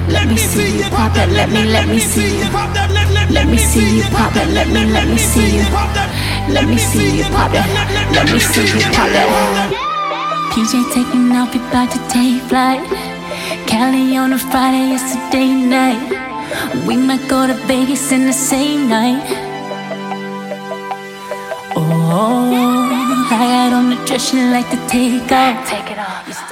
Let me see you pop that. Let me see you. Let me see you pop that. Let me see you. Let me see you pop that. Let me see you pop that. PJ taking off, we about to take flight. Cali on a Friday, it's a day night. We might go to Vegas in the same night. Oh, I got on the dress you like to take off. Take it off.